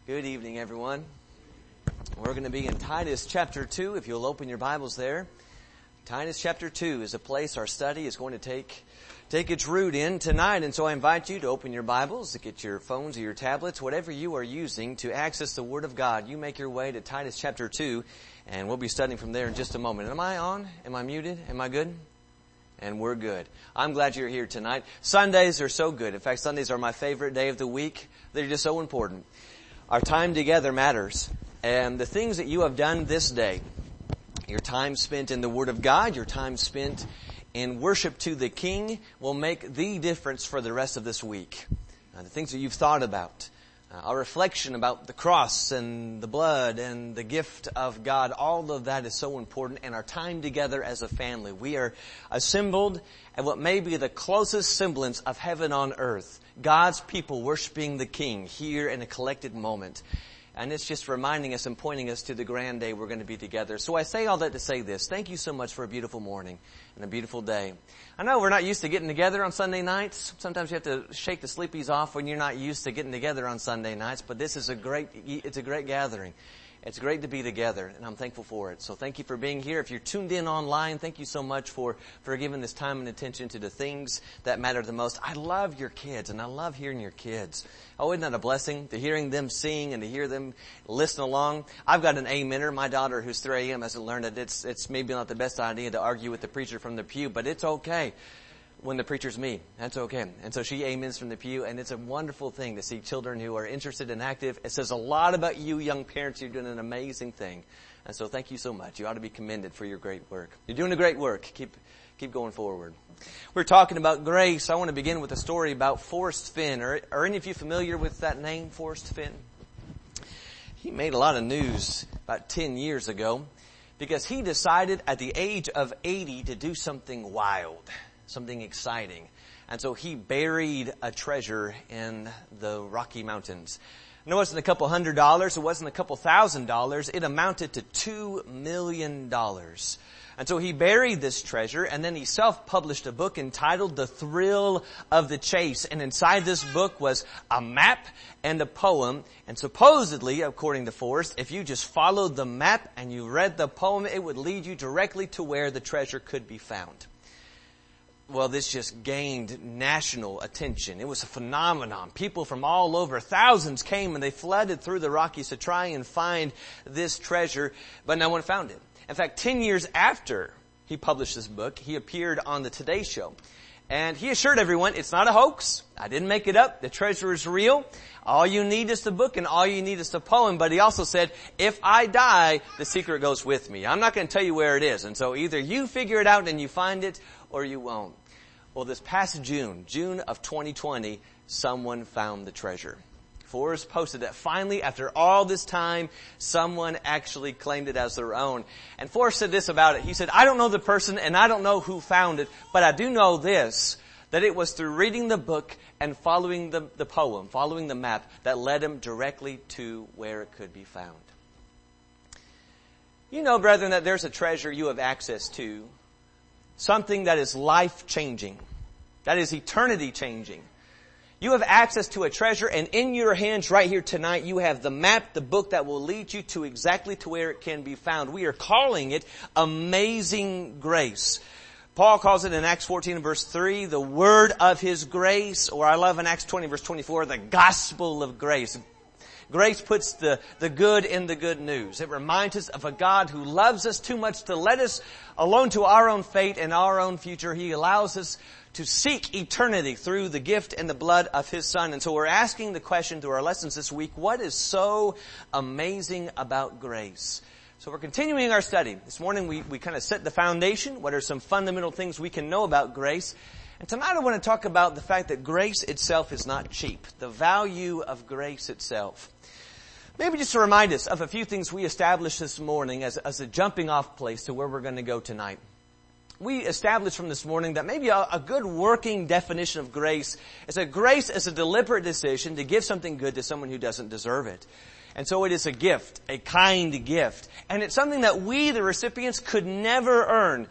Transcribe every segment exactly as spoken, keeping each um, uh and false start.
Good evening, everyone. We're going to be in Titus chapter two, if you'll open your Bibles there. Titus chapter two is a place our study is going to take take its root in tonight, and so I invite you to open your Bibles, to get your phones or your tablets, whatever you are using to access the Word of God. You make your way to Titus chapter two, and we'll be studying from there in just a moment. Am I on? Am I muted? Am I good? And we're good. I'm glad you're here tonight. Sundays are so good. In fact, Sundays are my favorite day of the week. They're just so important. Our time together matters. And the things that you have done this day, your time spent in the Word of God, your time spent in worship to the King, will make the difference for the rest of this week. Uh, the things that you've thought about, uh, our reflection about the cross and the blood and the gift of God, all of that is so important. And our time together as a family. We are assembled at what may be the closest semblance of heaven on earth. God's people worshiping the King here in a collected moment. And it's just reminding us and pointing us to the grand day we're going to be together. So I say all that to say this. Thank you so much for a beautiful morning and a beautiful day. I know we're not used to getting together on Sunday nights. Sometimes you have to shake the sleepies off when you're not used to getting together on Sunday nights. But this is a great, it's a great gathering. It's great to be together, and I'm thankful for it. So thank you for being here. If you're tuned in online, thank you so much for, for giving this time and attention to the things that matter the most. I love your kids, and I love hearing your kids. Oh, isn't that a blessing? To hearing them sing and to hear them listen along. I've got an amener. My daughter, who's three a.m., hasn't learned that it's, it's maybe not the best idea to argue with the preacher from the pew, but it's okay. When the preacher's me, that's okay. And so she amens from the pew, and it's a wonderful thing to see children who are interested and active. It says a lot about you young parents. You're doing an amazing thing. And so thank you so much. You ought to be commended for your great work. You're doing a great work. Keep, keep going forward. We're talking about grace. I want to begin with a story about Forrest Fenn. Are, are any of you familiar with that name, Forrest Fenn? He made a lot of news about ten years ago because he decided at the age of eighty to do something wild. Something exciting. And so he buried a treasure in the Rocky Mountains. And it wasn't a couple hundred dollars. It wasn't a couple thousand dollars. It amounted to two million dollars. And so he buried this treasure, and then he self-published a book entitled The Thrill of the Chase. And inside this book was a map and a poem. And supposedly, according to Forrest, if you just followed the map and you read the poem, it would lead you directly to where the treasure could be found. Well, this just gained national attention. It was a phenomenon. People from all over, thousands came and they flooded through the Rockies to try and find this treasure, but no one found it. In fact, ten years after he published this book, he appeared on the Today Show. And he assured everyone, it's not a hoax. I didn't make it up. The treasure is real. All you need is the book and all you need is the poem. But he also said, if I die, the secret goes with me. I'm not going to tell you where it is. And so either you figure it out and you find it or you won't. Well, this past June, June of twenty twenty, someone found the treasure. Forrest posted that finally, after all this time, someone actually claimed it as their own. And Forrest said this about it. He said, I don't know the person and I don't know who found it, but I do know this, that it was through reading the book and following the, the poem, following the map, that led him directly to where it could be found. You know, brethren, that there's a treasure you have access to, something that is life-changing, that is eternity-changing. You have access to a treasure, and in your hands right here tonight, you have the map, the book that will lead you to exactly to where it can be found. We are calling it Amazing Grace. Paul calls it in Acts fourteen and verse three, the word of His grace, or I love in Acts twenty verse twenty-four, the gospel of grace. Grace puts the, the good in the good news. It reminds us of a God who loves us too much to let us alone to our own fate and our own future. He allows us to seek eternity through the gift and the blood of His Son. And so we're asking the question through our lessons this week, what is so amazing about grace? So we're continuing our study. This morning we, we kind of set the foundation. What are some fundamental things we can know about grace? And tonight I want to talk about the fact that grace itself is not cheap. The value of grace itself. Maybe just to remind us of a few things we established this morning as, as a jumping off place to where we're going to go tonight. We established from this morning that maybe a, a good working definition of grace is that grace is a deliberate decision to give something good to someone who doesn't deserve it. And so it is a gift, a kind gift. And it's something that we, the recipients, could never earn.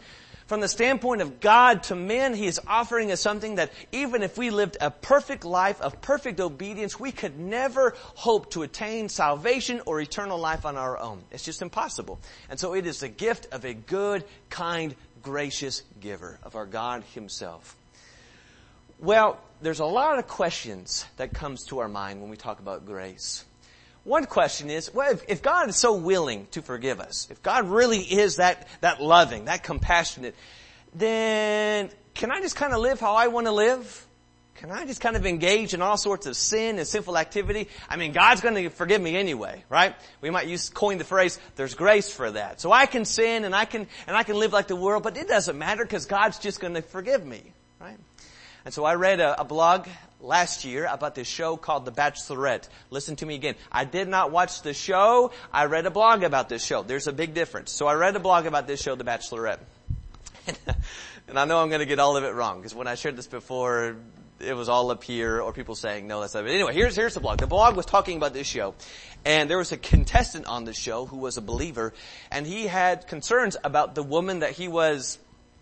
From the standpoint of God to men, He is offering us something that even if we lived a perfect life of perfect obedience, we could never hope to attain salvation or eternal life on our own. It's just impossible. And so it is the gift of a good, kind, gracious giver of our God Himself. Well, there's a lot of questions that comes to our mind when we talk about grace. One question is, well, if, if God is so willing to forgive us, if God really is that, that loving, that compassionate, then can I just kind of live how I want to live? Can I just kind of engage in all sorts of sin and sinful activity? I mean, God's going to forgive me anyway, right? We might use, coin the phrase, there's grace for that. So I can sin and I can, and I can live like the world, but it doesn't matter because God's just going to forgive me, right? And so I read a, a blog last year about this show called The Bachelorette. Listen to me again. I did not watch the show. I read a blog about this show. There's a big difference. So I read a blog about this show, The Bachelorette. And I know I'm going to get all of it wrong because when I shared this before, it was all up here or people saying, no, that's not it. Anyway, here's, here's the blog. The blog was talking about this show. And there was a contestant on the show who was a believer. And he had concerns about the woman that he was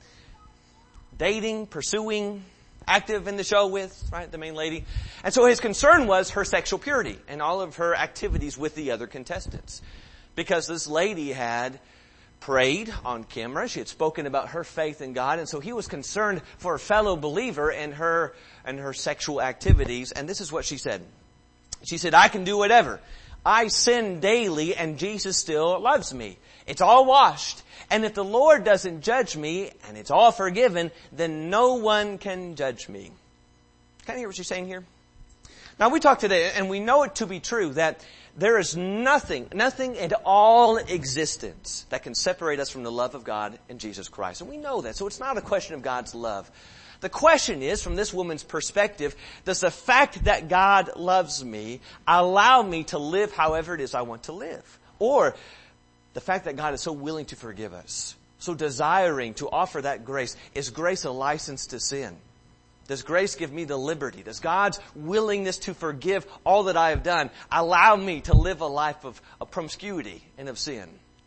dating, pursuing, active in the show with, right, the main lady. And so his concern was her sexual purity and all of her activities with the other contestants. Because this lady had prayed on camera. She had spoken about her faith in God. And so he was concerned for a fellow believer and her, and her sexual activities. And this is what she said. She said, I can do whatever. I sin daily and Jesus still loves me. It's all washed. And if the Lord doesn't judge me and it's all forgiven, then no one can judge me. Kind of hear what she's saying here? Now we talk today and we know it to be true that there is nothing, nothing in all existence that can separate us from the love of God in Jesus Christ. And we know that. So it's not a question of God's love. The question is, from this woman's perspective, does the fact that God loves me allow me to live however it is I want to live? Or the fact that God is so willing to forgive us, so desiring to offer that grace, is grace a license to sin? Does grace give me the liberty? Does God's willingness to forgive all that I have done allow me to live a life of, of promiscuity and of sin?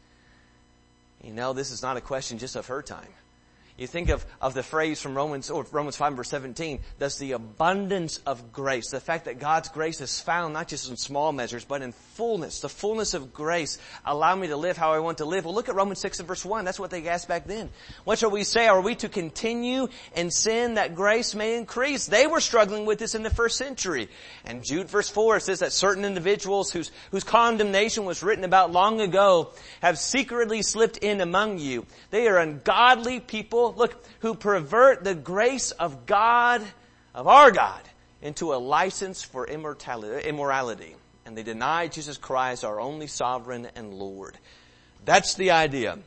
You know, this is not a question just of her time. You think of, of the phrase from Romans, or Romans five verse seventeen, does the abundance of grace, the fact that God's grace is found not just in small measures, but in fullness, the fullness of grace, allow me to live how I want to live? Well, look at Romans six and verse one. That's what they asked back then. What shall we say? Are we to continue in sin that grace may increase? They were struggling with this in the first century. And Jude verse four says that certain individuals whose, whose condemnation was written about long ago have secretly slipped in among you. They are ungodly people, look, who pervert the grace of God, of our God, into a license for immorality. And they deny Jesus Christ, our only sovereign and Lord. That's the idea.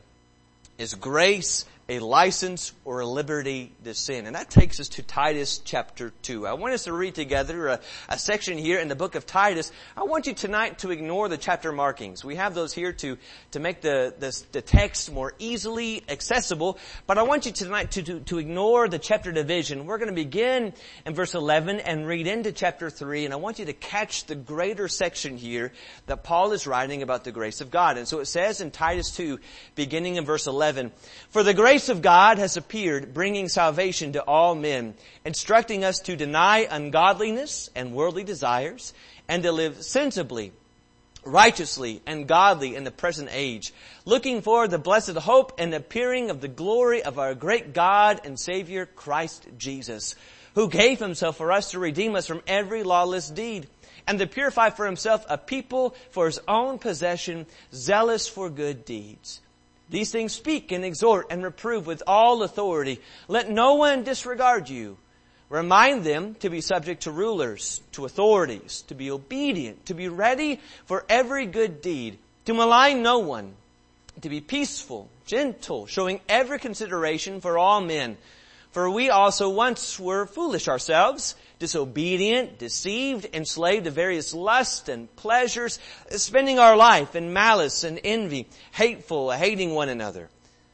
Is grace a license or a liberty to sin? And that takes us to Titus chapter two. I want us to read together a, a section here in the book of Titus. I want you tonight to ignore the chapter markings. We have those here to, to make the, the, the text more easily accessible. But I want you tonight to, to, to ignore the chapter division. We're going to begin in verse eleven and read into chapter three. And I want you to catch the greater section here that Paul is writing about the grace of God. And so it says in Titus two, beginning in verse eleven, for the grace of God has appeared, bringing salvation to all men, instructing us to deny ungodliness and worldly desires, and to live sensibly, righteously, and godly in the present age, looking for the blessed hope and appearing of the glory of our great God and Savior, Christ Jesus, who gave Himself for us to redeem us from every lawless deed, and to purify for Himself a people for His own possession, zealous for good deeds. These things speak and exhort and reprove with all authority. Let no one disregard you. Remind them to be subject to rulers, to authorities, to be obedient, to be ready for every good deed, to malign no one, to be peaceful, gentle, showing every consideration for all men. For we also once were foolish ourselves, disobedient, deceived, enslaved to various lusts and pleasures, spending our life in malice and envy, hateful, hating one another.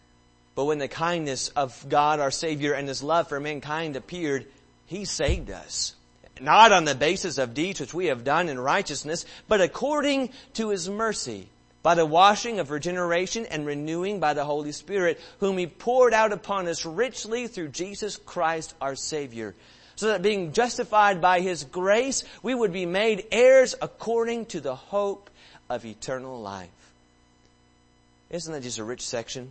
But when the kindness of God our Savior and His love for mankind appeared, He saved us, not on the basis of deeds which we have done in righteousness, but according to His mercy, by the washing of regeneration and renewing by the Holy Spirit, whom He poured out upon us richly through Jesus Christ our Savior, so that being justified by His grace, we would be made heirs according to the hope of eternal life. Isn't that just a rich section?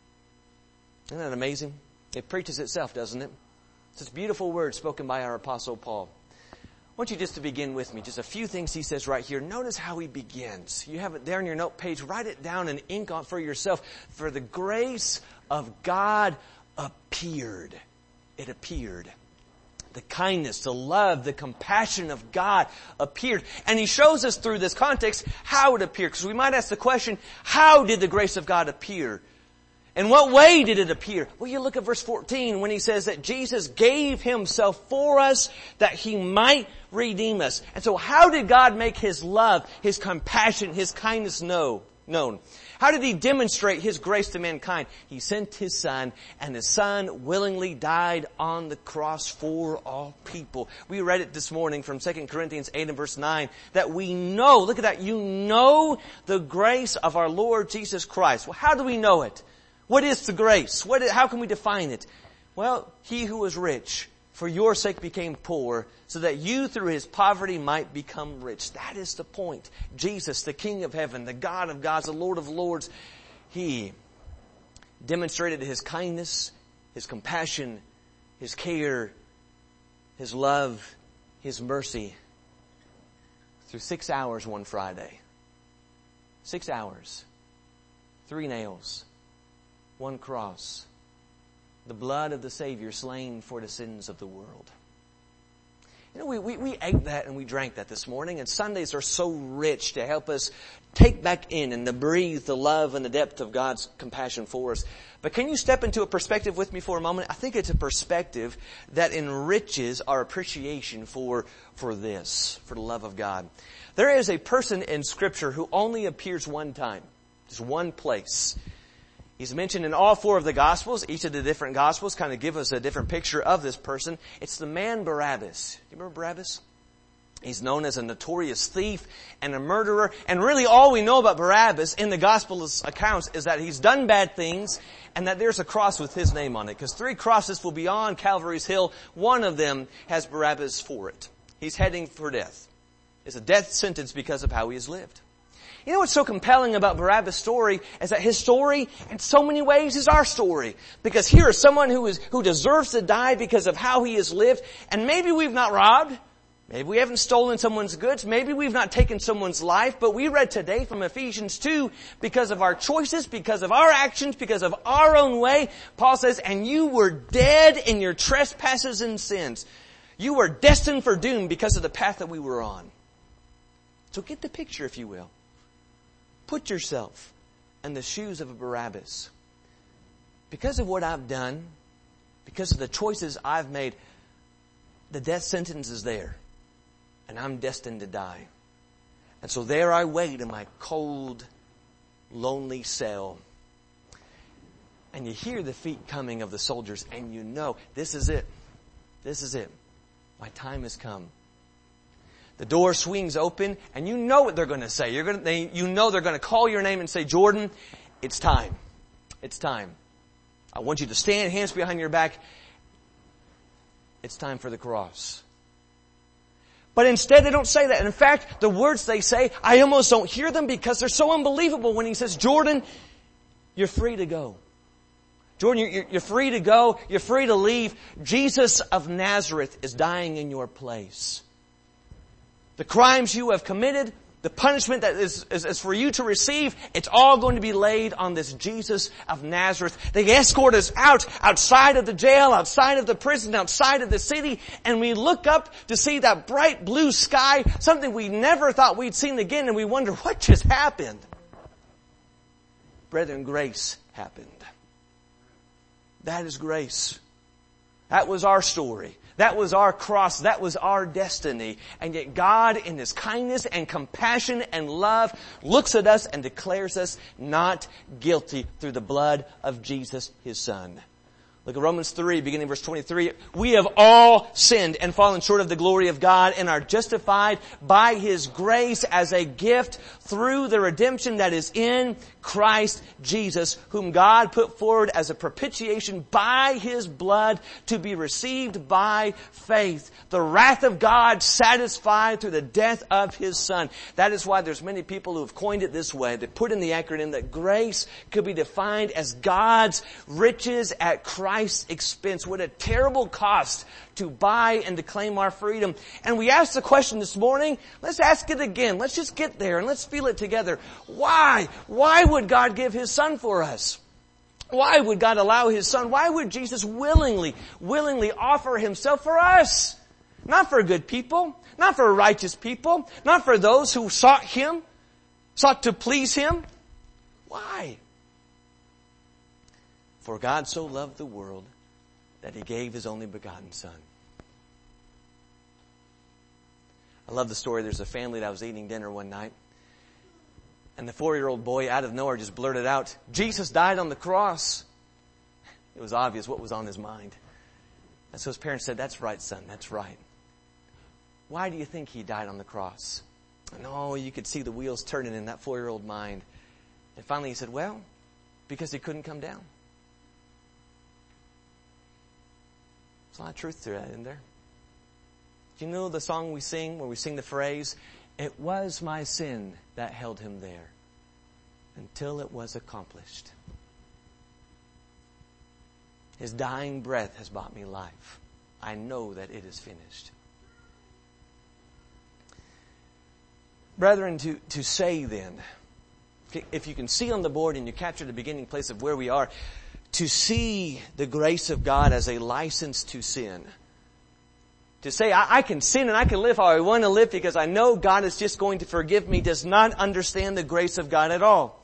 Isn't that amazing? It preaches itself, doesn't it? It's this beautiful word spoken by our Apostle Paul. I want you just to begin with me. Just a few things he says right here. Notice how he begins. You have it there on your note page. Write it down in ink on for yourself. For the grace of God appeared. It appeared. The kindness, the love, the compassion of God appeared. And he shows us through this context how it appeared. Because we might ask the question, how did the grace of God appear? In what way did it appear? Well, you look at verse fourteen when he says that Jesus gave Himself for us that He might redeem us. And so how did God make His love, His compassion, His kindness know, known? How did He demonstrate His grace to mankind? He sent His Son, and His Son willingly died on the cross for all people. We read it this morning from Second Corinthians eight and verse nine, that we know, look at that, you know the grace of our Lord Jesus Christ. Well, how do we know it? What is the grace? What is, how can we define it? Well, He who was rich for your sake became poor, so that you through His poverty might become rich. That is the point. Jesus, the King of heaven, the God of gods, the Lord of lords, He demonstrated His kindness, His compassion, His care, His love, His mercy through six hours one Friday. Six hours. Three nails. One cross. The blood of the Savior slain for the sins of the world. You know, we, we, we ate that and we drank that this morning, and Sundays are so rich to help us take back in and to breathe the love and the depth of God's compassion for us. But can you step into a perspective with me for a moment? I think it's a perspective that enriches our appreciation for, for this, for the love of God. There is a person in Scripture who only appears one time. Just one place. He's mentioned in all four of the Gospels. Each of the different Gospels kind of give us a different picture of this person. It's the man Barabbas. Do you remember Barabbas? He's known as a notorious thief and a murderer. And really all we know about Barabbas in the Gospel's accounts is that he's done bad things and that there's a cross with his name on it. Because three crosses will be on Calvary's Hill. One of them has Barabbas for it. He's heading for death. It's a death sentence because of how he has lived. You know what's so compelling about Barabbas' story is that his story, in so many ways, is our story. Because here is someone who is who deserves to die because of how he has lived. And maybe we've not robbed. Maybe we haven't stolen someone's goods. Maybe we've not taken someone's life. But we read today from Ephesians two, because of our choices, because of our actions, because of our own way, Paul says, and you were dead in your trespasses and sins. You were destined for doom because of the path that we were on. So get the picture, if you will. Put yourself in the shoes of a Barabbas. Because of what I've done, because of the choices I've made, the death sentence is there. And I'm destined to die. And so there I wait in my cold, lonely cell. And you hear the feet coming of the soldiers, and you know, this is it. This is it. My time has come. The door swings open, and you know what they're going to say. You're going to, they, you know they're going to call your name and say, Jordan, it's time. It's time. I want you to stand, hands behind your back. It's time for the cross. But instead they don't say that. And in fact, the words they say, I almost don't hear them because they're so unbelievable when he says, Jordan, you're free to go. Jordan, you're, you're free to go. You're free to leave. Jesus of Nazareth is dying in your place. The crimes you have committed, the punishment that is, is, is for you to receive, it's all going to be laid on this Jesus of Nazareth. They escort us out, outside of the jail, outside of the prison, outside of the city, and we look up to see that bright blue sky, something we never thought we'd seen again, and we wonder, what just happened? Brethren, grace happened. That is grace. That was our story. That was our cross. That was our destiny. And yet God, in His kindness and compassion and love, looks at us and declares us not guilty through the blood of Jesus, His Son. Look at Romans three, beginning verse twenty-three. We have all sinned and fallen short of the glory of God and are justified by His grace as a gift through the redemption that is in Christ Jesus, whom God put forward as a propitiation by His blood to be received by faith. The wrath of God satisfied through the death of His Son. That is why there's many people who have coined it this way. They put in the acronym that grace could be defined as God's riches at Christ's expense. What a terrible cost to buy and to claim our freedom. And we asked the question this morning, let's ask it again. Let's just get there and let's feel it together. Why? Why would God give His Son for us? Why would God allow His Son? Why would Jesus willingly, willingly offer Himself for us? Not for good people, not for righteous people, not for those who sought Him, sought to please Him. Why? For God so loved the world that He gave His only begotten Son. I love the story. There's a family that was eating dinner one night, and the four-year-old boy out of nowhere just blurted out, "Jesus died on the cross." It was obvious what was on his mind. And so his parents said, "That's right, son, that's right. Why do you think He died on the cross?" And oh, you could see the wheels turning in that four-year-old mind. And finally he said, "Well, because He couldn't come down." There's a lot of truth to that, isn't there? Do you know the song we sing where we sing the phrase, "It was my sin that held Him there until it was accomplished. His dying breath has bought me life. I know that it is finished." Brethren, to, to say then, if you can see on the board and you capture the beginning place of where we are, to see the grace of God as a license to sin. To say, I, I can sin and I can live how I want to live because I know God is just going to forgive me, does not understand the grace of God at all.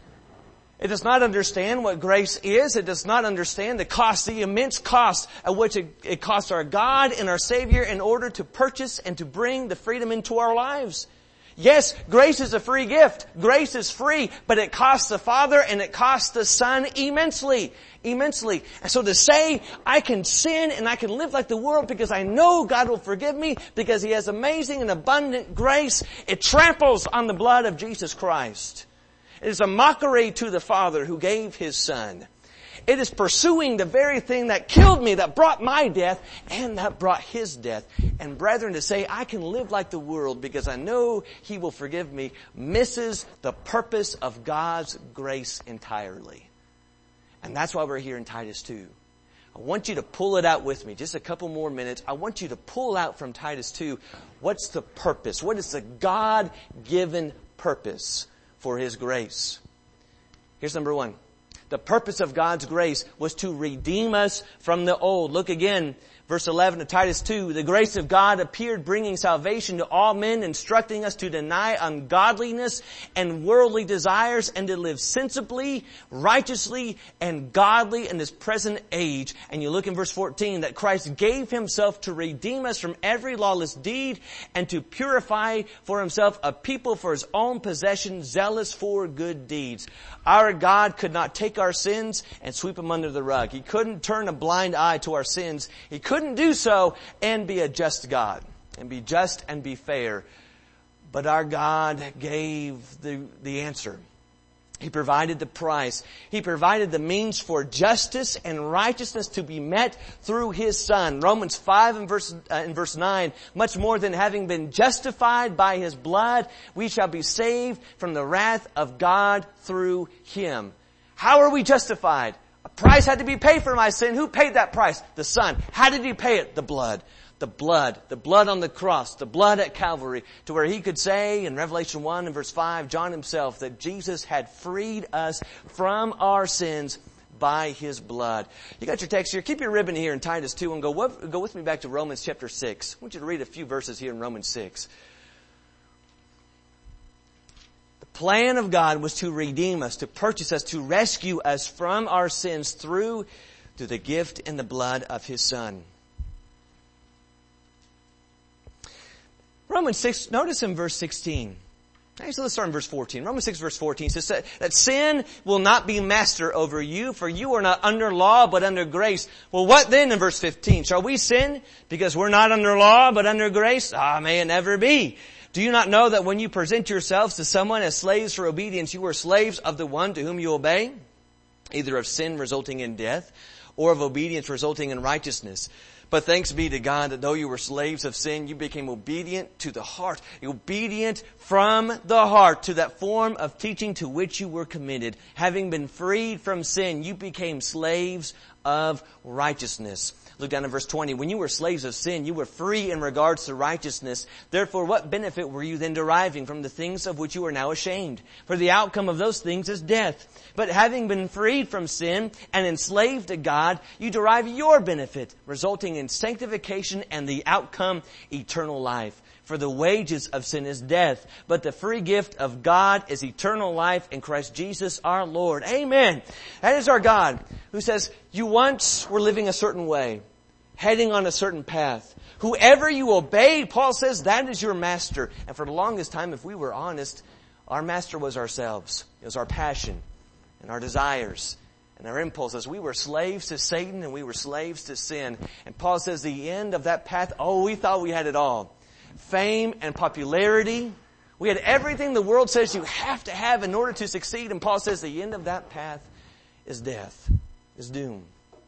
It does not understand what grace is. It does not understand the cost, the immense cost at which it, it costs our God and our Savior in order to purchase and to bring the freedom into our lives. Yes, grace is a free gift. Grace is free, but it costs the Father and it costs the Son immensely. Immensely. And so to say, I can sin and I can live like the world because I know God will forgive me because He has amazing and abundant grace, it tramples on the blood of Jesus Christ. It is a mockery to the Father who gave His Son. It is pursuing the very thing that killed me, that brought my death, and that brought His death. And brethren, to say, I can live like the world because I know He will forgive me, misses the purpose of God's grace entirely. And that's why we're here in Titus two. I want you to pull it out with me. Just a couple more minutes. I want you to pull out from Titus two, what's the purpose? What is the God-given purpose for His grace? Here's number one. The purpose of God's grace was to redeem us from the old. Look again, verse eleven of Titus two. The grace of God appeared, bringing salvation to all men, instructing us to deny ungodliness and worldly desires and to live sensibly, righteously, and godly in this present age. And you look in verse fourteen, that Christ gave Himself to redeem us from every lawless deed and to purify for Himself a people for His own possession, zealous for good deeds. Our God could not take our sins and sweep them under the rug. He couldn't turn a blind eye to our sins. He couldn't do so and be a just God and be just and be fair. But our God gave the, the answer. He provided the price. He provided the means for justice and righteousness to be met through His Son. Romans five and verse, uh, in verse nine, much more than having been justified by His blood, we shall be saved from the wrath of God through Him. How are we justified? A price had to be paid for my sin. Who paid that price? The Son. How did He pay it? The blood. The blood. The blood on the cross. The blood at Calvary. To where He could say in Revelation one and verse five, John himself, that Jesus had freed us from our sins by His blood. You got your text here. Keep your ribbon here in Titus two and go, go with me back to Romans chapter six. I want you to read a few verses here in Romans six. The plan of God was to redeem us, to purchase us, to rescue us from our sins through, through the gift and the blood of His Son. Romans six, notice in verse sixteen. Okay, so let's start in verse fourteen. Romans six verse fourteen says that, that sin will not be master over you, for you are not under law, but under grace. Well, what then in verse fifteen? Shall we sin because we're not under law, but under grace? Ah, may it never be. Do you not know that when you present yourselves to someone as slaves for obedience, you are slaves of the one to whom you obey, either of sin resulting in death, or of obedience resulting in righteousness? But thanks be to God that though you were slaves of sin, you became obedient to the heart. Obedient from the heart to that form of teaching to which you were committed. Having been freed from sin, you became slaves of righteousness. Look down in verse twenty. When you were slaves of sin, you were free in regards to righteousness. Therefore, what benefit were you then deriving from the things of which you are now ashamed? For the outcome of those things is death. But having been freed from sin and enslaved to God, you derive your benefit, resulting in sanctification and the outcome, eternal life. For the wages of sin is death, but the free gift of God is eternal life in Christ Jesus our Lord. Amen. That is our God who says, you once were living a certain way, heading on a certain path. Whoever you obey, Paul says, that is your master. And for the longest time, if we were honest, our master was ourselves. It was our passion and our desires and our impulses. We were slaves to Satan and we were slaves to sin. And Paul says the end of that path, oh, we thought we had it all. Fame and popularity. We had everything the world says you have to have in order to succeed. And Paul says the end of that path is death, is doom.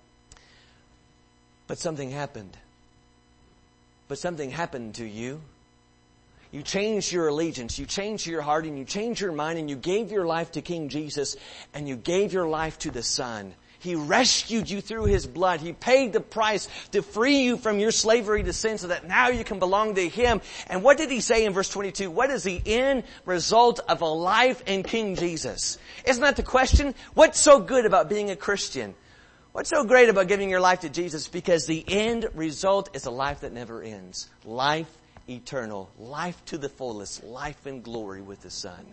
But something happened. But something happened to you. You changed your allegiance, you changed your heart, and you changed your mind, and you gave your life to King Jesus, and you gave your life to the Son. He rescued you through His blood. He paid the price to free you from your slavery to sin so that now you can belong to Him. And what did He say in verse twenty-two? What is the end result of a life in King Jesus? Isn't that the question? What's so good about being a Christian? What's so great about giving your life to Jesus? Because the end result is a life that never ends. Life eternal. Life to the fullest. Life in glory with the Son.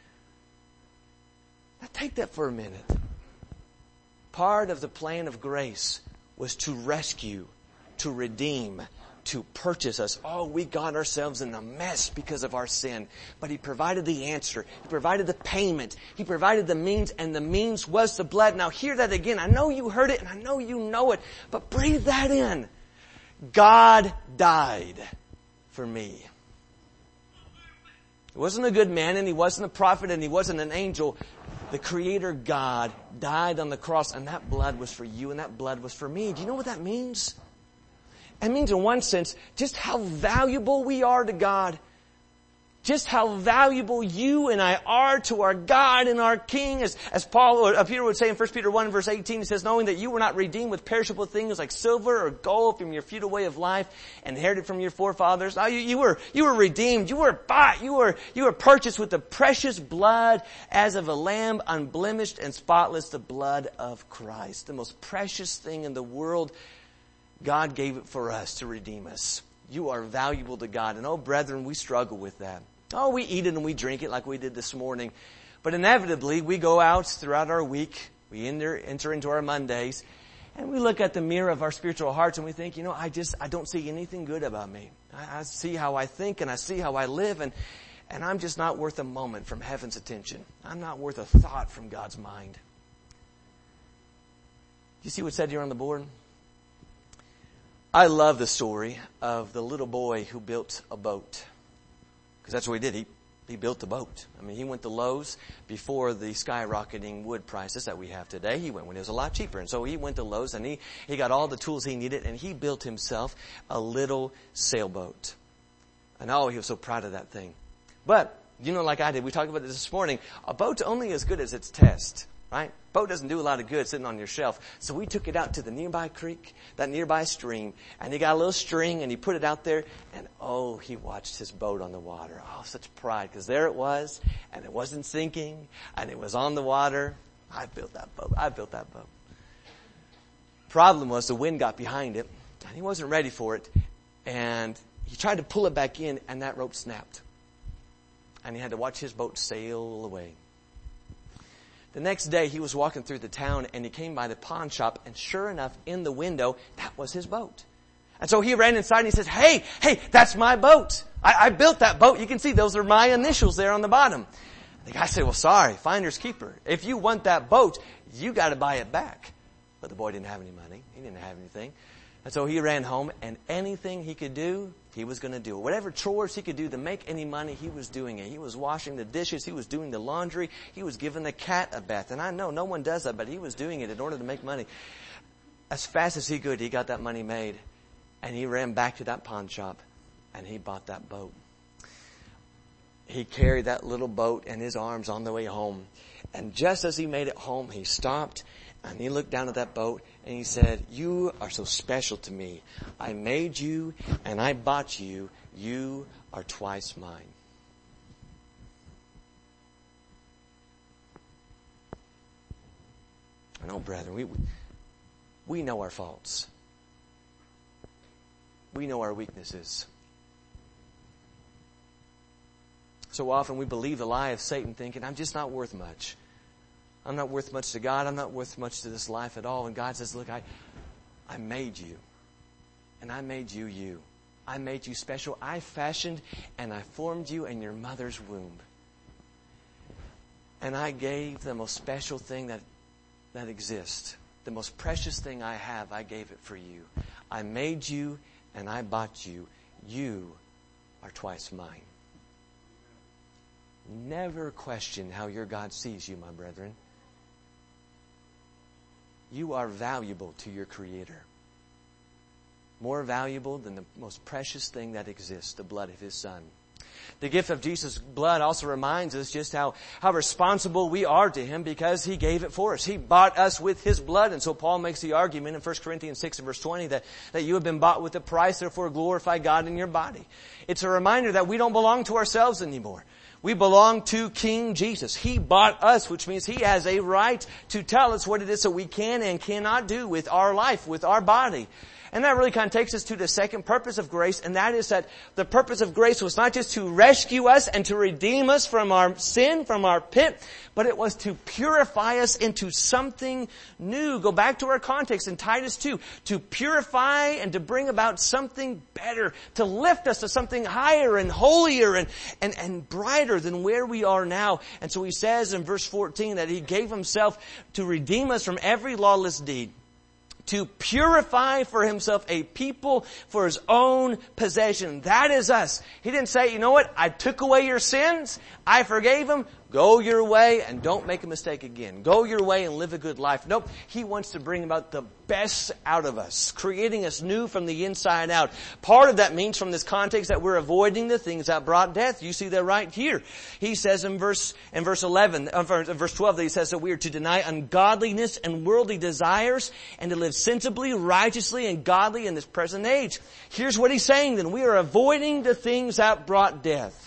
Now take that for a minute. Part of the plan of grace was to rescue, to redeem, to purchase us. Oh, we got ourselves in a mess because of our sin. But He provided the answer. He provided the payment. He provided the means, and the means was the blood. Now hear that again. I know you heard it and I know you know it, but breathe that in. God died for me. He wasn't a good man and He wasn't a prophet and He wasn't an angel. The Creator God died on the cross, and that blood was for you and that blood was for me. Do you know what that means? It means in one sense just how valuable we are to God. Just how valuable you and I are to our God and our King. As, as Paul or Peter would say in First Peter one verse eighteen, he says, knowing that you were not redeemed with perishable things like silver or gold from your futile way of life, inherited from your forefathers. No, you, you were, you were redeemed. You were bought. You were, you were purchased with the precious blood as of a lamb, unblemished and spotless, the blood of Christ. The most precious thing in the world. God gave it for us to redeem us. You are valuable to God. And oh, brethren, we struggle with that. Oh, we eat it and we drink it like we did this morning. But inevitably, we go out throughout our week. We enter, enter into our Mondays. And we look at the mirror of our spiritual hearts and we think, you know, I just, I don't see anything good about me. I, I see how I think and I see how I live. And, and I'm just not worth a moment from heaven's attention. I'm not worth a thought from God's mind. Do you see what's said here on the board? I love the story of the little boy who built a boat. Because that's what he did. He, he built a boat. I mean, he went to Lowe's before the skyrocketing wood prices that we have today. He went when it was a lot cheaper. And so he went to Lowe's and he, he got all the tools he needed and he built himself a little sailboat. And oh, he was so proud of that thing. But, you know, like I did, we talked about this this morning, a boat's only as good as its test. Right? Boat doesn't do a lot of good sitting on your shelf. So we took it out to the nearby creek, that nearby stream, and he got a little string and he put it out there and oh, he watched his boat on the water. Oh, such pride, because there it was and it wasn't sinking and it was on the water. I built that boat. I built that boat. Problem was the wind got behind it and he wasn't ready for it and he tried to pull it back in and that rope snapped. And he had to watch his boat sail away. The next day he was walking through the town and he came by the pawn shop and sure enough in the window, that was his boat. And so he ran inside and he says, hey, hey, that's my boat. I, I built that boat. You can see those are my initials there on the bottom. The guy said, well, sorry, finder's keeper. If you want that boat, you got to buy it back. But the boy didn't have any money. He didn't have anything. And so he ran home, and anything he could do, he was going to do it. Whatever chores he could do to make any money, he was doing it. He was washing the dishes. He was doing the laundry. He was giving the cat a bath. And I know no one does that, but he was doing it in order to make money. As fast as he could, he got that money made. And he ran back to that pawn shop, and he bought that boat. He carried that little boat in his arms on the way home. And just as he made it home, he stopped and he looked down at that boat and he said, you are so special to me. I made you and I bought you. You are twice mine. I know, brethren, we, we know our faults. We know our weaknesses. So often we believe the lie of Satan thinking, I'm just not worth much. I'm not worth much to God. I'm not worth much to this life at all. And God says, look, I, I made you. And I made you you. I made you special. I fashioned and I formed you in your mother's womb. And I gave the most special thing that, that exists. The most precious thing I have, I gave it for you. I made you and I bought you. You are twice mine. Never question how your God sees you, my brethren. You are valuable to your Creator. More valuable than the most precious thing that exists, the blood of His Son. The gift of Jesus' blood also reminds us just how, how responsible we are to Him because He gave it for us. He bought us with His blood. And so Paul makes the argument in First Corinthians six and verse twenty that, that you have been bought with a price, therefore glorify God in your body. It's a reminder that we don't belong to ourselves anymore. We belong to King Jesus. He bought us, which means He has a right to tell us what it is that we can and cannot do with our life, with our body. And that really kind of takes us to the second purpose of grace, and that is that the purpose of grace was not just to rescue us and to redeem us from our sin, from our pit, but it was to purify us into something new. Go back to our context in Titus two. To purify and to bring about something better, to lift us to something higher and holier and, and, and brighter than where we are now. And so he says in verse fourteen that He gave Himself to redeem us from every lawless deed, to purify for Himself a people for His own possession. That is us. He didn't say, you know what, I took away your sins, I forgave them, go your way and don't make a mistake again. Go your way and live a good life. Nope. He wants to bring about the best out of us, creating us new from the inside out. Part of that means from this context that we're avoiding the things that brought death. You see that right here. He says in verse, in verse eleven, uh, verse twelve, that he says that we are to deny ungodliness and worldly desires and to live sensibly, righteously, and godly in this present age. Here's what he's saying then. We are avoiding the things that brought death.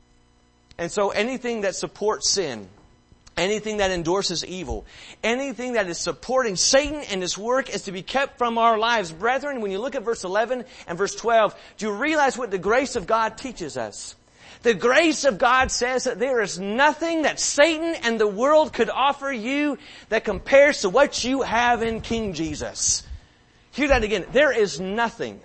And so anything that supports sin, anything that endorses evil, anything that is supporting Satan and his work is to be kept from our lives. Brethren, when you look at verse eleven and verse twelve, do you realize what the grace of God teaches us? The grace of God says that there is nothing that Satan and the world could offer you that compares to what you have in King Jesus. Hear that again. There is nothing.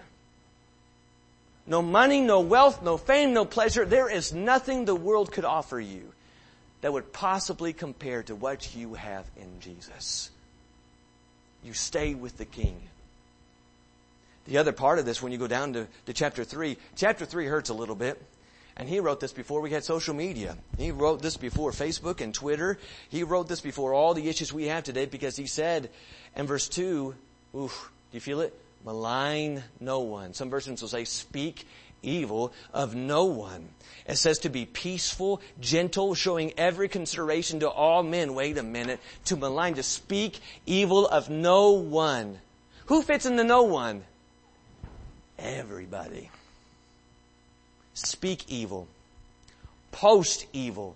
No money, no wealth, no fame, no pleasure. There is nothing the world could offer you that would possibly compare to what you have in Jesus. You stay with the King. The other part of this, when you go down to, to chapter three, chapter three hurts a little bit. And he wrote this before we had social media. He wrote this before Facebook and Twitter. He wrote this before all the issues we have today because he said in verse two, oof, do you feel it? Malign no one. Some versions will say, speak evil of no one. It says to be peaceful, gentle, showing every consideration to all men. Wait a minute. To malign, to speak evil of no one. Who fits in the no one? Everybody. Speak evil. Post evil.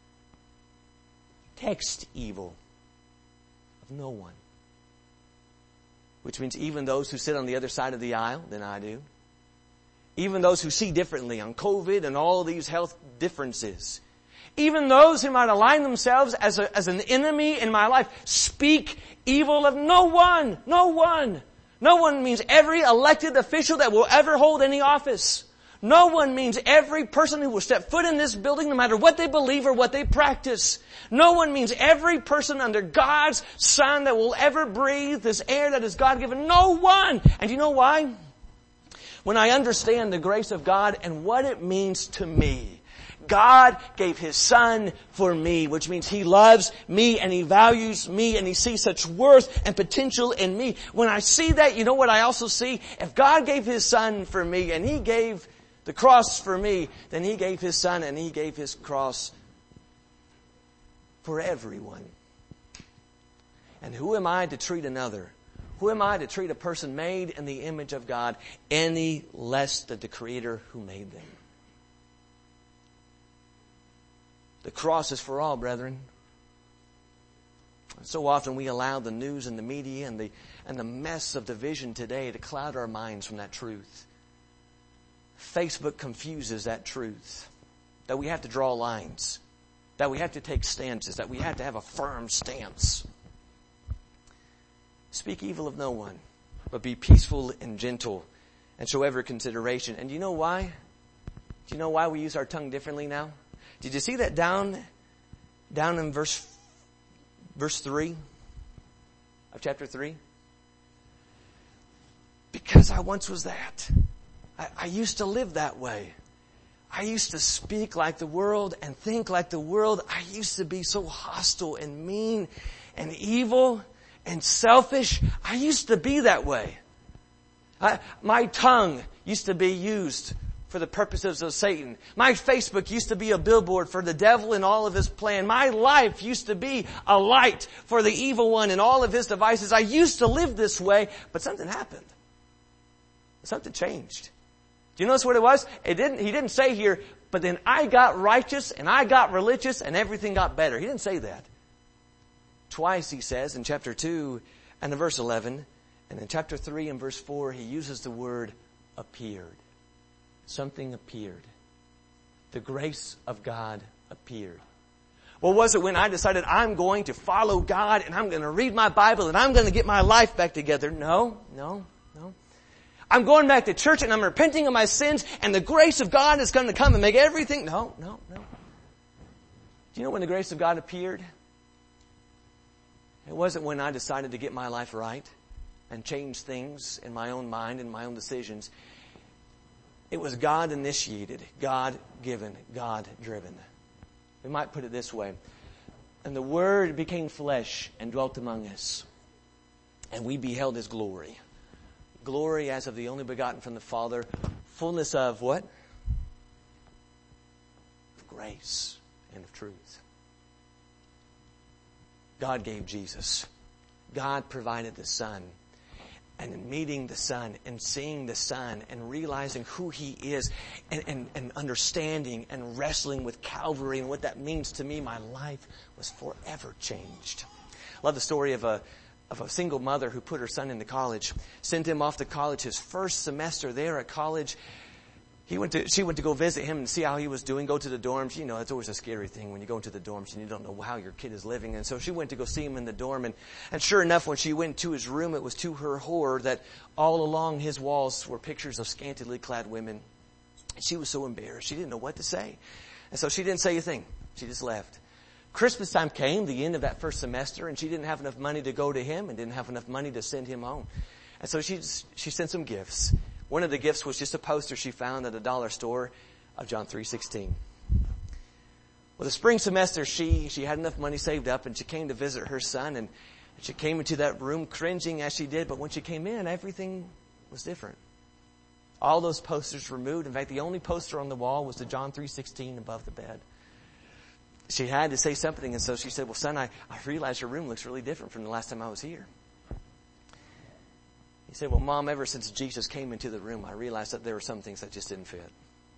Text evil of no one. Which means even those who sit on the other side of the aisle than I do. Even those who see differently on COVID and all these health differences. Even those who might align themselves as a, as an enemy in my life. Speak evil of no one. No one. No one means every elected official that will ever hold any office. No one means every person who will step foot in this building, no matter what they believe or what they practice. No one means every person under God's sun that will ever breathe this air that is God-given. No one! And you know why? When I understand the grace of God and what it means to me, God gave His Son for me, which means He loves me and He values me and He sees such worth and potential in me. When I see that, you know what I also see? If God gave His Son for me and He gave the cross for me, then He gave His Son and He gave His cross for everyone. And who am I to treat another? Who am I to treat a person made in the image of God any less than the Creator who made them? The cross is for all, brethren. So often we allow the news and the media and the, and the mess of division today to cloud our minds from that truth. Facebook confuses that truth. That we have to draw lines. That we have to take stances. That we have to have a firm stance. Speak evil of no one, but be peaceful and gentle and show every consideration. And do you know why? Do you know why we use our tongue differently now? Did you see that down, down in verse, verse three of chapter three? Because I once was that. I, I used to live that way. I used to speak like the world and think like the world. I used to be so hostile and mean and evil and selfish. I used to be that way. I, my tongue used to be used for the purposes of Satan. My Facebook used to be a billboard for the devil and all of his plan. My life used to be a light for the evil one and all of his devices. I used to live this way, but something happened. Something changed. Do you notice what it was? It didn't, he didn't say here, but then I got righteous and I got religious and everything got better. He didn't say that. Twice he says in chapter two and in verse eleven, and in chapter three and verse four, he uses the word appeared. Something appeared. The grace of God appeared. What was it when I decided I'm going to follow God and I'm going to read my Bible and I'm going to get my life back together? No, no, no. I'm going back to church and I'm repenting of my sins and the grace of God is going to come and make everything. No, no, no. Do you know when the grace of God appeared? It wasn't when I decided to get my life right and change things in my own mind and my own decisions. It was God initiated, God given, God driven. We might put it this way. And the Word became flesh and dwelt among us. And we beheld His glory. Glory as of the only begotten from the Father. Fullness of what? Of grace and of truth. God gave Jesus. God provided the Son. And in meeting the Son and seeing the Son and realizing who He is and, and, and understanding and wrestling with Calvary and what that means to me, my life was forever changed. I love the story of a, of a single mother who put her son into college, sent him off to college. His first semester there at college, He went to, she went to go visit him and see how he was doing, go to the dorms. You know, it's always a scary thing when you go into the dorms and you don't know how your kid is living. And so she went to go see him in the dorm. And, and sure enough, when she went to his room, it was to her horror that all along his walls were pictures of scantily clad women. And she was so embarrassed. She didn't know what to say. And so she didn't say a thing. She just left. Christmas time came, the end of that first semester, and she didn't have enough money to go to him and didn't have enough money to send him home. And so she just, she sent some gifts. One of the gifts was just a poster she found at a dollar store of John three sixteen. Well, the spring semester, she, she had enough money saved up and she came to visit her son and she came into that room cringing as she did. But when she came in, everything was different. All those posters removed. In fact, the only poster on the wall was the John three sixteen above the bed. She had to say something, and so she said, well, son, I, I realize your room looks really different from the last time I was here. He said, well, Mom, ever since Jesus came into the room, I realized that there were some things that just didn't fit.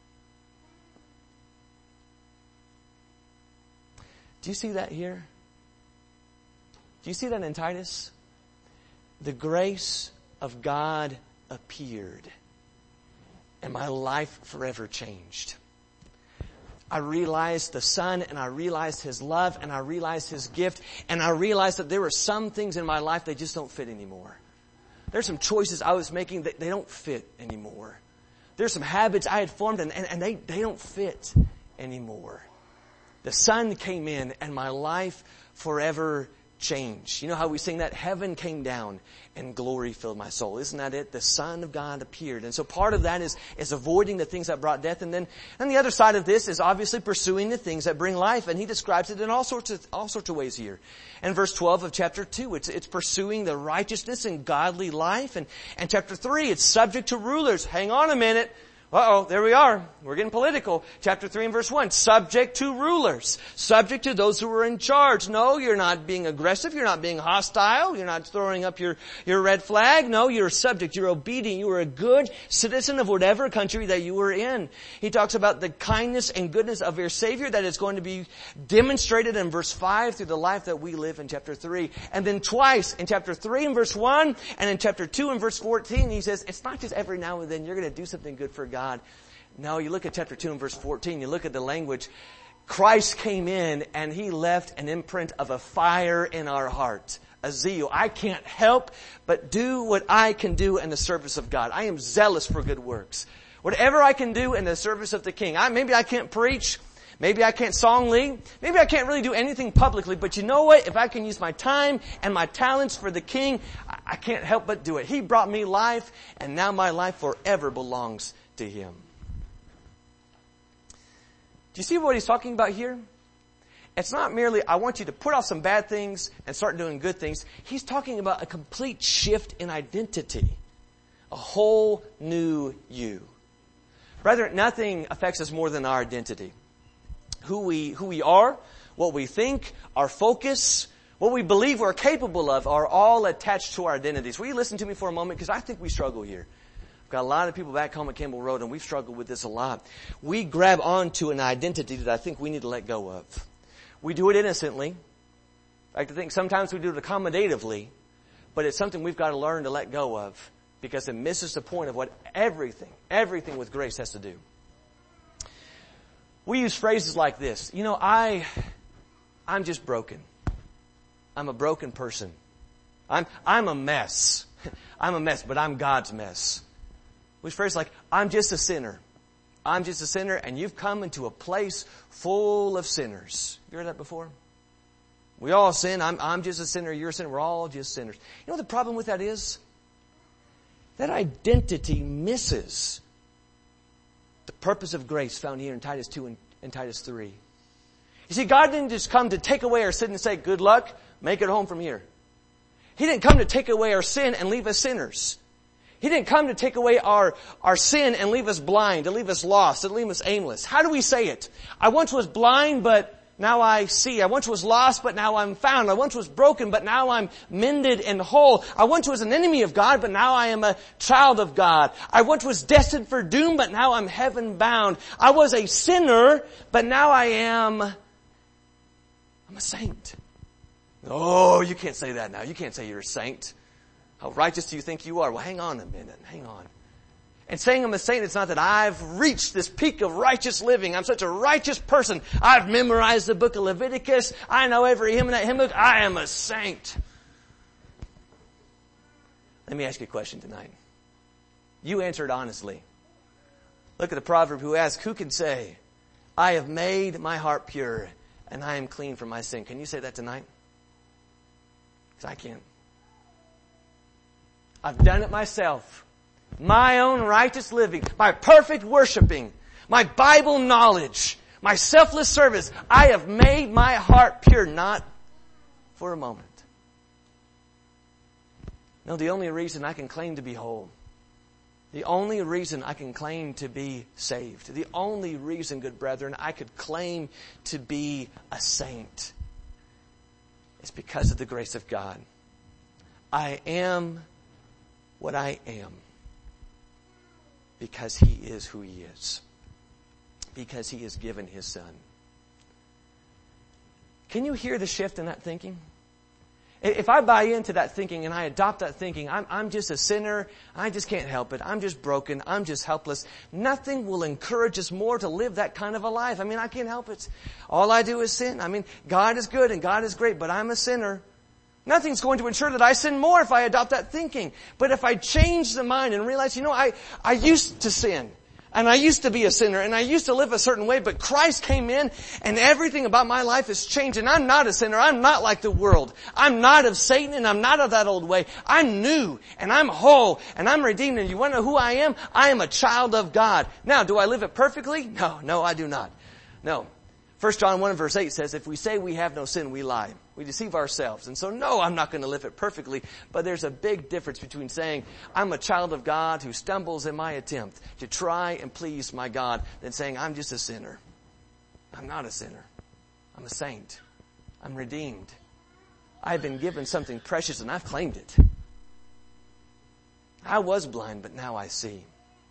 Do you see that here? Do you see that in Titus? The grace of God appeared, and my life forever changed. I realized the Son, and I realized His love, and I realized His gift, and I realized that there were some things in my life that just don't fit anymore. There's some choices I was making that they don't fit anymore. there's some habits I had formed and, and, and they, they don't fit anymore. The Son came in and my life forever changed. You know how we sing that? Heaven came down and glory filled my soul. Isn't that it? The Son of God appeared. And so part of that is, is avoiding the things that brought death. And then, and the other side of this is obviously pursuing the things that bring life. And he describes it in all sorts of, all sorts of ways here. And verse twelve of chapter two, it's, it's pursuing the righteousness and godly life. And, and chapter three, it's subject to rulers. Hang on a minute. Uh-oh, there we are. We're getting political. Chapter three and verse one, subject to rulers. Subject to those who are in charge. No, you're not being aggressive. You're not being hostile. You're not throwing up your, your red flag. No, you're subject. You're obedient. You are a good citizen of whatever country that you are in. He talks about the kindness and goodness of your Savior that is going to be demonstrated in verse five through the life that we live in chapter three. And then twice in chapter three and verse one and in chapter two and verse fourteen, he says, it's not just every now and then you're going to do something good for God. God. No, you look at chapter two and verse fourteen, you look at the language. Christ came in and he left an imprint of a fire in our heart, a zeal. I can't help but do what I can do in the service of God. I am zealous for good works. Whatever I can do in the service of the King. I, maybe I can't preach. Maybe I can't song lead. Maybe I can't really do anything publicly. But you know what? If I can use my time and my talents for the King, I, I can't help but do it. He brought me life and now my life forever belongs to Him. Do you see what he's talking about here? It's not merely, I want you to put off some bad things and start doing good things. He's talking about a complete shift in identity. A whole new you. Brethren, nothing affects us more than our identity. Who we, who we are, what we think, our focus, what we believe we're capable of are all attached to our identities. Will you listen to me for a moment? Because I think we struggle here. Got a lot of people back home at Campbell Road and we've struggled with this a lot. We grab onto an identity that I think we need to let go of. We do it innocently. In fact, I think sometimes we do it accommodatively, but it's something we've got to learn to let go of because it misses the point of what everything, everything with grace has to do. We use phrases like this. You know, I, I'm just broken. I'm a broken person. I'm, I'm a mess. I'm a mess, but I'm God's mess. With phrases like, I'm just a sinner. I'm just a sinner, and you've come into a place full of sinners. You heard that before? We all sin. I'm, I'm just a sinner. You're a sinner. We're all just sinners. You know what the problem with that is? That identity misses the purpose of grace found here in Titus two and, and Titus three. You see, God didn't just come to take away our sin and say, good luck, make it home from here. He didn't come to take away our sin and leave us sinners. He didn't come to take away our, our sin and leave us blind, to leave us lost, to leave us aimless. How do we say it? I once was blind, but now I see. I once was lost, but now I'm found. I once was broken, but now I'm mended and whole. I once was an enemy of God, but now I am a child of God. I once was destined for doom, but now I'm heaven bound. I was a sinner, but now I am, I'm a saint. Oh, you can't say that now. You can't say you're a saint. How righteous do you think you are? Well, hang on a minute. Hang on. And saying I'm a saint, it's not that I've reached this peak of righteous living. I'm such a righteous person. I've memorized the book of Leviticus. I know every hymn in that hymn book. I am a saint. Let me ask you a question tonight. You answered honestly. Look at the proverb who asks, who can say, I have made my heart pure and I am clean from my sin. Can you say that tonight? Because I can't. I've done it myself. My own righteous living, my perfect worshiping, my Bible knowledge, my selfless service. I have made my heart pure, not for a moment. No, the only reason I can claim to be whole, the only reason I can claim to be saved, the only reason, good brethren, I could claim to be a saint is because of the grace of God. I am what I am because He is who He is. Because He has given His Son. Can you hear the shift in that thinking? If I buy into that thinking and I adopt that thinking, I'm, I'm just a sinner, I just can't help it, I'm just broken, I'm just helpless, nothing will encourage us more to live that kind of a life. I mean, I can't help it. All I do is sin. I mean, God is good and God is great, but I'm a sinner. Nothing's going to ensure that I sin more if I adopt that thinking. But if I change the mind and realize, you know, I, I used to sin. And I used to be a sinner, and I used to live a certain way, but Christ came in, and everything about my life has changed, and I'm not a sinner. I'm not like the world. I'm not of Satan, and I'm not of that old way. I'm new, and I'm whole, and I'm redeemed, and you want to know who I am? I am a child of God. Now, do I live it perfectly? No, no, I do not. No. First John one verse eight says, if we say we have no sin, we lie. We deceive ourselves. And so no, I'm not going to live it perfectly, but there's a big difference between saying I'm a child of God who stumbles in my attempt to try and please my God than saying I'm just a sinner. I'm not a sinner. I'm a saint. I'm redeemed. I've been given something precious and I've claimed it. I was blind, but now I see.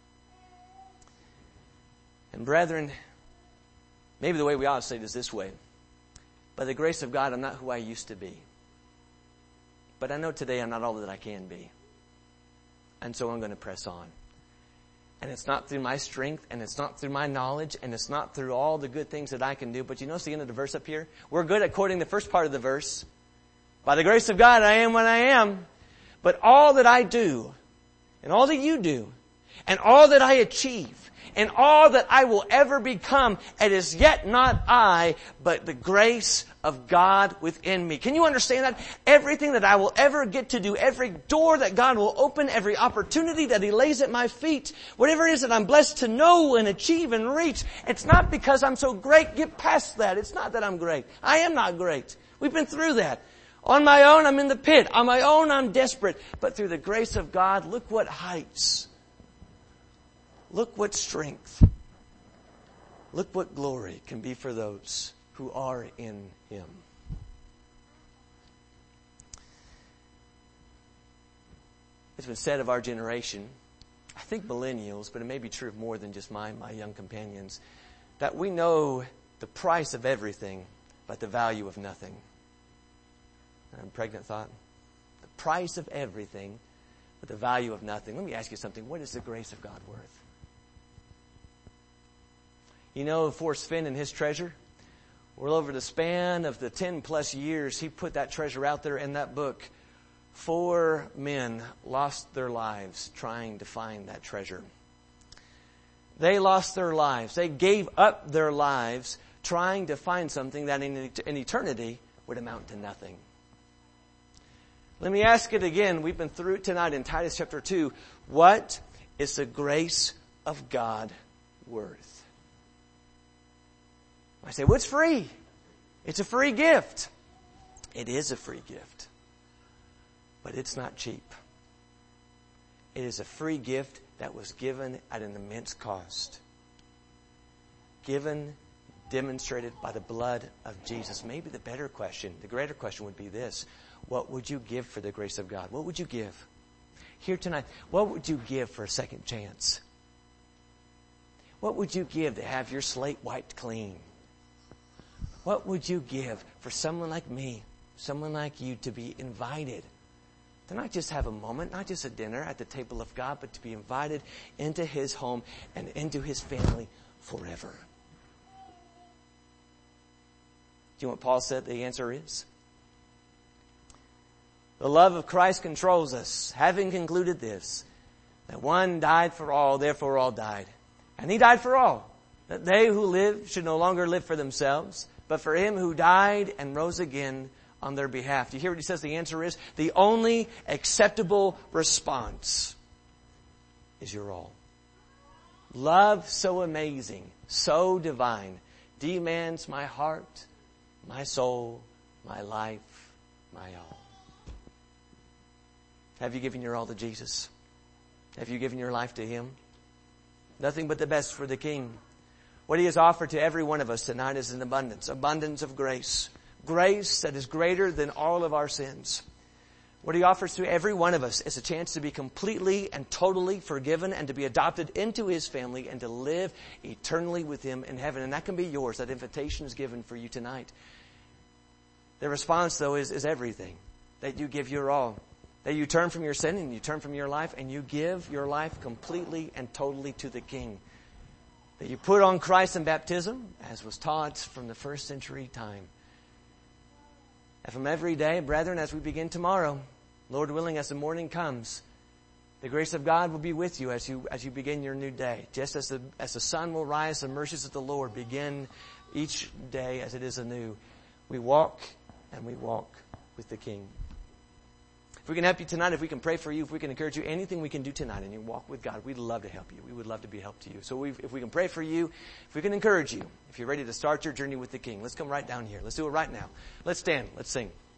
And brethren, maybe the way we ought to say it is this way. By the grace of God, I'm not who I used to be. But I know today I'm not all that I can be. And so I'm going to press on. And it's not through my strength, and it's not through my knowledge, and it's not through all the good things that I can do. But you notice the end of the verse up here? We're good at quoting the first part of the verse. By the grace of God, I am what I am. But all that I do, and all that you do, and all that I achieve, and all that I will ever become, it is yet not I, but the grace of God within me. Can you understand that? Everything that I will ever get to do, every door that God will open, every opportunity that He lays at my feet, whatever it is that I'm blessed to know and achieve and reach, it's not because I'm so great. Get past that. It's not that I'm great. I am not great. We've been through that. On my own, I'm in the pit. On my own, I'm desperate. But through the grace of God, look what heights. Look what strength, look what glory can be for those who are in Him. It's been said of our generation, I think millennials, but it may be true of more than just my, my young companions, that we know the price of everything, but the value of nothing. A pregnant thought. The price of everything, but the value of nothing. Let me ask you something. What is the grace of God worth? You know, Forrest Fenn and his treasure? Well, over the span of the ten plus years, he put that treasure out there in that book. Four men lost their lives trying to find that treasure. They lost their lives. They gave up their lives trying to find something that in, in eternity would amount to nothing. Let me ask it again. We've been through it tonight in Titus chapter two. What is the grace of God worth? I say, well, it's free. It's a free gift. It is a free gift. But it's not cheap. It is a free gift that was given at an immense cost. Given, demonstrated by the blood of Jesus. Maybe the better question, the greater question would be this. What would you give for the grace of God? What would you give? Here tonight, what would you give for a second chance? What would you give to have your slate wiped clean? What would you give for someone like me, someone like you, to be invited? To not just have a moment, not just a dinner at the table of God, but to be invited into His home and into His family forever. Do you know what Paul said the answer is? The love of Christ controls us, having concluded this, that one died for all, therefore all died. And He died for all, that they who live should no longer live for themselves, but for Him who died and rose again on their behalf. Do you hear what he says the answer is? The only acceptable response is your all. Love so amazing, so divine, demands my heart, my soul, my life, my all. Have you given your all to Jesus? Have you given your life to Him? Nothing but the best for the King. What He has offered to every one of us tonight is an abundance, abundance of grace. Grace that is greater than all of our sins. What He offers to every one of us is a chance to be completely and totally forgiven and to be adopted into His family and to live eternally with Him in heaven. And that can be yours. That invitation is given for you tonight. The response, though, is, is everything. That you give your all. That you turn from your sin and you turn from your life and you give your life completely and totally to the King. That you put on Christ in baptism, as was taught from the first century time. And from every day, brethren, as we begin tomorrow, Lord willing, as the morning comes, The grace of God will be with you as you as you begin your new day. Just as the as the sun will rise, the mercies of the Lord begin each day as it is anew. We walk and we walk with the King. If we can help you tonight, if we can pray for you, if we can encourage you, anything we can do tonight in your walk with God, we'd love to help you. We would love to be a help to you. So we, if we can pray for you, if we can encourage you, if you're ready to start your journey with the King, let's come right down here. Let's do it right now. Let's stand. Let's sing.